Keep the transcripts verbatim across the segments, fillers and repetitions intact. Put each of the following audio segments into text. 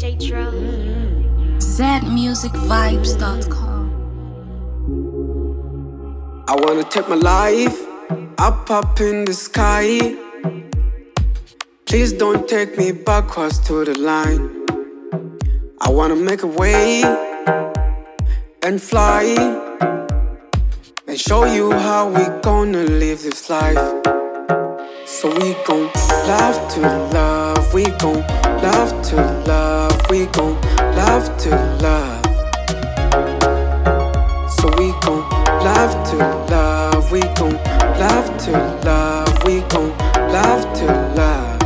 J Dro. Z music vibes dot com. I wanna take my life up, up in the sky. Please don't take me backwards to the line. I wanna make a way and fly and show you how we gonna live this life. So we gon' love to love, we gon' love to love, we gon' love to love. So we gon' love to love, we gon' love to love, we gon' love to love.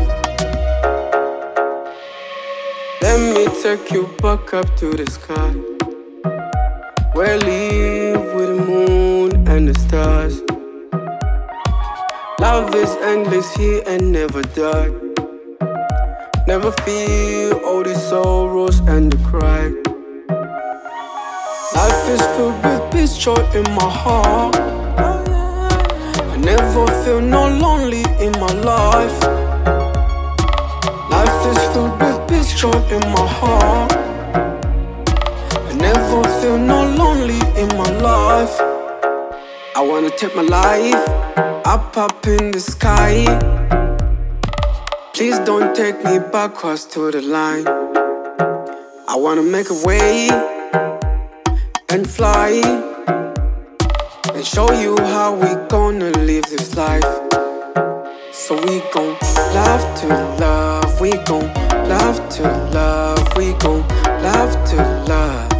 Let me take you back up to the sky, where I live with the moon and the stars. Love is endless here and never die. Never feel all the sorrows and the cry. Life is filled with peace, joy in my heart. I never feel no lonely in my life. Life is filled with peace, joy in my heart. I never feel no lonely in my life. I wanna take my life up, up in the sky. Please don't take me backwards to the line. I wanna make a way and fly and show you how we gonna live this life. So we gon' love to love, we gon' love to love, we gon' love to love.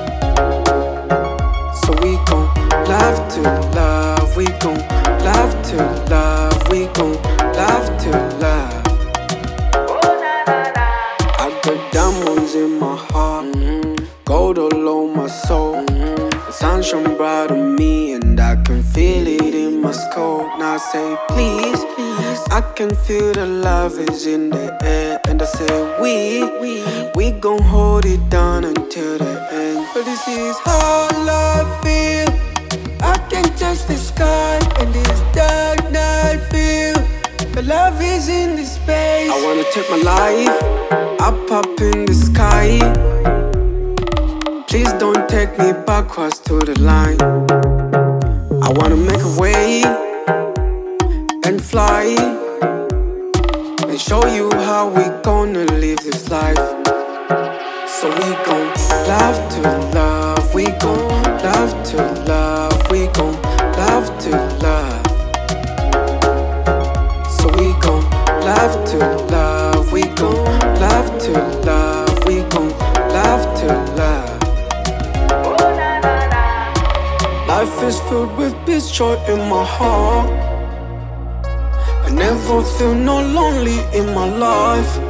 So we gon' love to love, we gon' love to love, we gon' love to love. I got diamonds in my heart, mm-hmm. Gold all on my soul, mm-hmm. The sun shine bright on me and I can feel it in my skull. Now I say please, please, I can feel the love is in the air. And I say we, we, we gon' hold it down until the end. But this is how love feel. I can touch the sky and this dark night feel. The love is in the space. I wanna take my life up, up in the sky. Please don't take me backwards to the line. I wanna make a way and fly and show you how we gonna live this life. So we gon' love to love, we gon' love to love, we gon' love to love. So we gon' love to love, we gon' love to love, we gon' love to love. Life is filled with peace, joy in my heart. I never feel no lonely in my life.